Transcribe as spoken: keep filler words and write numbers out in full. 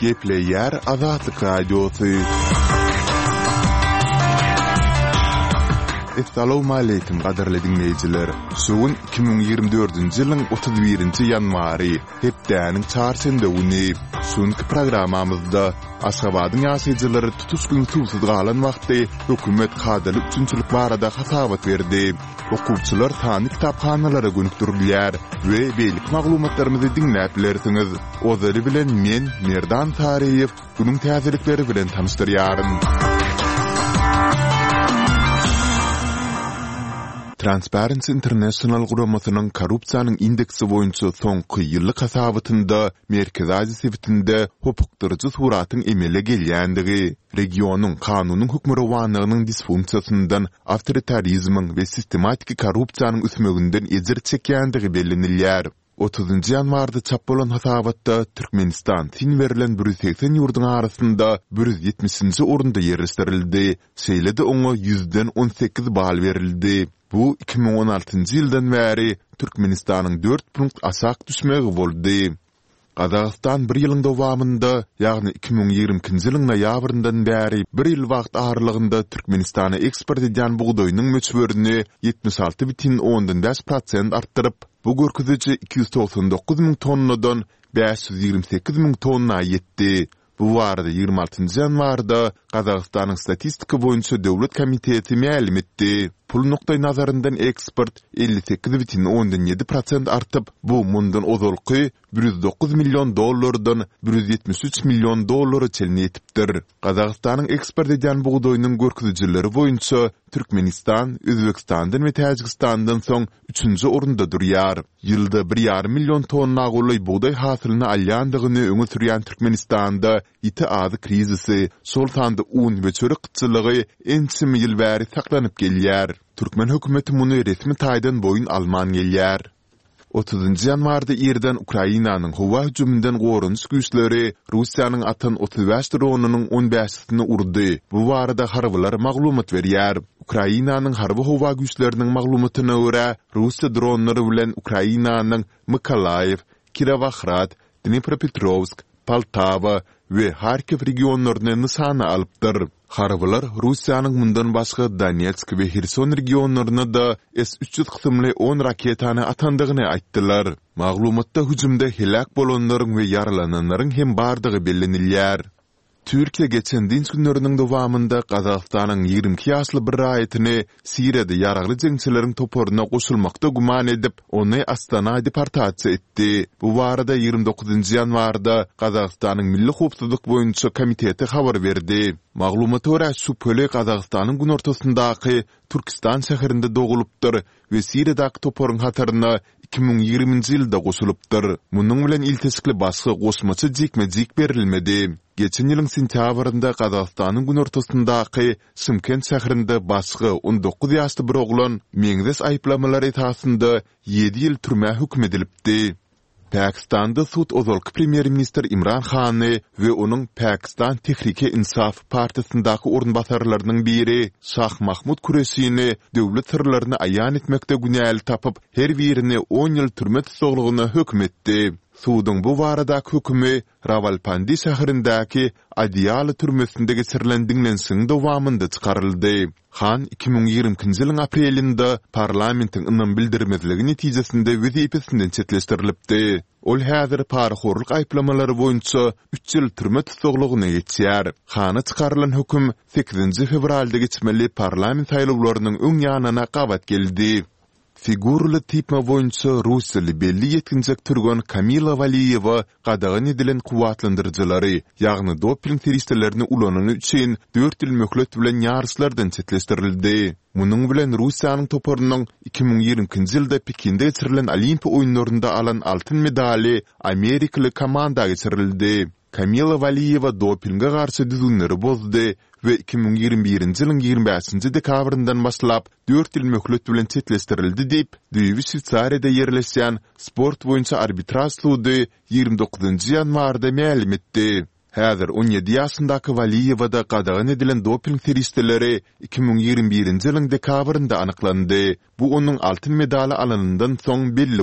Gepleyer Azatlyk Radiosu. Assalamu alaykum gaderli dinleyijiler. Sugun iki bin ýygrimi dördünji ýylyň otuz birinji ýanwary, hepdäniň çarşembe güni sunky programmamyzda Aşgabatyň ýaşaýjylary tutuşgyň tuwsuz galan wagtda hökümet hadaly üçünçilik barada hasabat berdi. Okuwçylar sany kitapxanalara gönükdirilýär we beýlik maglumatlarymyzy dinläp bilersiňiz. Ozary bilen men Merdan Taryýew günüň täzelikleri bilen tanışdyrýarym. Transparency International guramasynyň korrupsiýanyň indeksi boýunça soňky ýyllyk hasabatynda Merkez Aziýa sebitinde hukukdyrjy suratyň emele gelýändigi, regionyň kanunyň hukmurawanlygynyň disfunksiýasyndan, awtoritarizmiň we sistematik korrupsiýanyň üsmeginden ejir çekýändigi bellenilýär. otuzunji ýanwarda çap bolan hasabatda Türkmenistan tin berilen bir yüz seksen ýurduň arasynda bir yüz ýetmişinji orunda ýerleşdirildi. Şeýlede oňa ýüzden on sekiz bal berildi. Bu iki bin on altynjy ýyldan bäri Türkmenistanyň dört punkt aşak düşmegi boldy. Qazaqstan bir ýylyň dowamynda, ýagny iki bin ýigrimkinji ýylyň noýabryndan bäri bir ýyl wagt aralygynda Türkmenistana eksport edýän buğdaýynyň möçberini ýetmiş alty bitin ondan beş prosent artdyryp, bu görkeziji iki yüz toksan dokuz miň tonnadan beş yüz ýygrimi sekiz miň tonna ýetdi. Bu barada ýygrimi altynjy ýanwarda Qazaqstanyň statistika boýunça döwlet komiteti ma'lum etdi. Pul nokta nazarından eksport elli sekiz bitin ondan yedi prosent artyp, bu mundan ozalky bir yüz dokuz milyon dollardan bir yüz ýetmiş üç milyon dollara çelini ýetipdir. Qazaqstanyň eksport edýän buğdaýynyň görkezijileri boýunça Türkmenistan, Özbekistandan we Täjikistandan soň üçünji orunda durýar. Ýylda bir ýarym milyon tonna goly buğdaý hasylyny alýandygyny öňe sürýän Türkmenistanda ýiti azy krizisi, soltanda un we çörek gıtçylygy ençim ýyl bäri saklanyp gelýär. Türkmen hökümeti muny resmi taýdan boyun alman gelýär. otuzunji ýanwarda ýerden Ukrainanyň howa hüjümünden gorunç güýçleri Russiýanyň Atan otuz beş dronunyň on beşini urdy. Bu barada harbylar maglumat berýär. Ukrainanyň harby howa güýçleriniň maglumatyna görä, Russiýa dronlary bilen Ukrainanyň Mykolaýew, Kirovohrad, Dnipropetrovsk, Poltava we Harkiv regionlaryny nysana alypdyr. Harbylar Russiýanyň mundan başga Donetsk we Herson regionlaryna da S üç yüz kysymly on raketany atandygyny aýtdylar. Maglumatda hüjümde helak bolanlaryň we yaralananlaryň hem bardygy bellenilýär. Türkiýe geçen dinç günleriniň dowamynda Qazaqstanyň ýygrimi iki ýaşly bir raýatyny Siriýada ýaragly jeňçileriň toparyna goşulmakda guman edip, ony Astana deportasiýa etdi. Bu barada ýygrimi dokuzunji ýanwarda Qazaqstanyň Milli howpsuzlyk boýunça komiteti habar berdi. Maglumata görä şu pöle Qazaqstanyň gün ortasyndaky Türkistan şäherinde dogulupdyr we Siriýadaky toparyň hataryna iki bin ýigriminji ýylda goşulupdyr. Munyň bilen iltesikli başga goşmaçy jikme-jik berilmedi. Geçen ýylyň sentýabrynda Qazaqstanyň gün ortasyndaky Şymkent şäherinde başga on dokuz ýaşly bir oglan meňzes aýplamalary esasynda ýedi ýyl türme hükm edilipdi. Pakistanda sud ozalky premier minister Imran Khany we onuň Pakistan Tehrike Insaf partiýasyndaky ornbasarlarynyň biri Şah Mahmud Kureşini döwlet sirlerini aýan etmekde günäli tapyp, her birini on ýyl türme tutsagyna hökm etdi. Suudun bu baradaky hökümi Rawalpindi şäherindäki Adiyaly türmesinde geçirilendiňden soň dowamynda çykaryldy. Han iki bin ýigrimkinji ýylyň aprelinde parlamentiň ynam bildirmezligi netijesinde wezipesinden çetleşdirilipdi. Ol häzir paraxorlyk aýplamalary boýunça üç ýyl türme tutsagyna ýetýär. Hana çykarylan höküm sekizinji fevralda geçmeli parlament saýlawlarynyň öň ýanyna gabat geldi. Figurly tipma boýunça Russiýaly belli ýetkinjek türgän Kamila Valiýewa qadağan edilen kuwatlandyrjylary, ýagny doping teristlerini ulanyny üçin dört ýyl möhlet bilen ýarşlardan çetleşdirildi. Munyň bilen Russiýanyň toparynyň iki bin ýigrimkinji ýylda Pekinde geçirilen Olimpiýa oýunlarynda alan altyn medali Amerikaly komanda geçirildi. Kamila Valiýewa dopingga garşy düzgünleri bozdy we iki bin ýigirmi birinji ýylyň ýigirmi beşinji dekabryndan başlap dört ýyl möhlet bilen çetleşdirildi diýip, Düýbi Şwitsariýada ýerleşýän sport boýunça arbitraj sudy ýygrimi dokuzunji ýanwarda ma'lum etdi. Häzir on ýedi ýaşyndaky Valiýewada qadağan edilen doping teristleri iki bin ýigirmi birinji ýylyň dekabrynda anyklandy. Bu onuň altyn medali alanyndan soň belli